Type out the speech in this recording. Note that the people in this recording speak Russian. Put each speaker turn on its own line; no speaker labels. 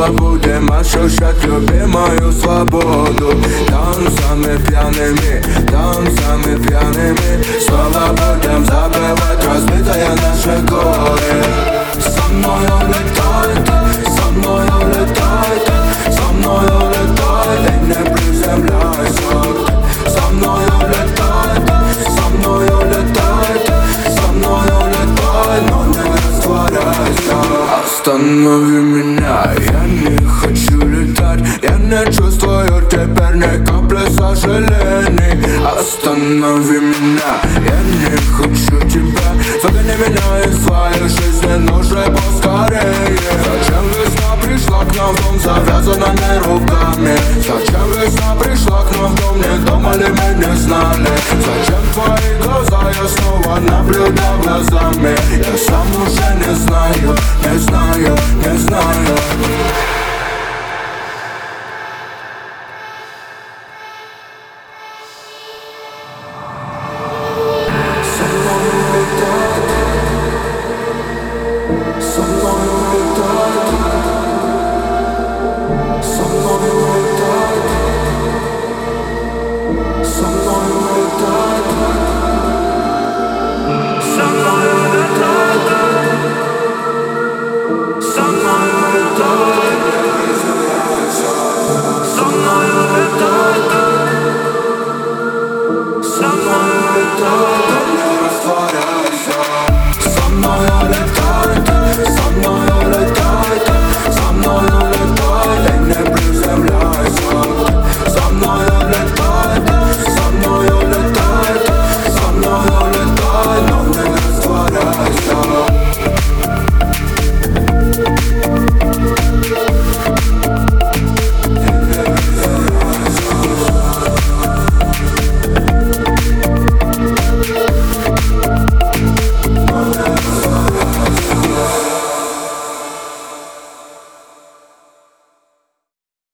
снова будем ощущать любимую свободу. Танцами пьяными, танцами пьяными. Снова будем забывать разбитое наше горе. Со мной улетай ты, со мной улетай ты, со мной улетай ты, не приземляйся. Со мной улетай ты, со мной улетай ты, со мной улетай, но не растворяйся. Останови меня, я не хочу летать. Я не чувствую теперь ни капли сожалений. Останови меня, я не хочу тебя. Выгони меня из своей жизни, но же поскорее. Зачем весна пришла к нам в дом завязанными руками? Зачем весна пришла к нам в дом, не думали, мы не знали? Зачем твои глаза я снова наблюдал глазами? Я сам уже не знаю, не знаю, не знаю.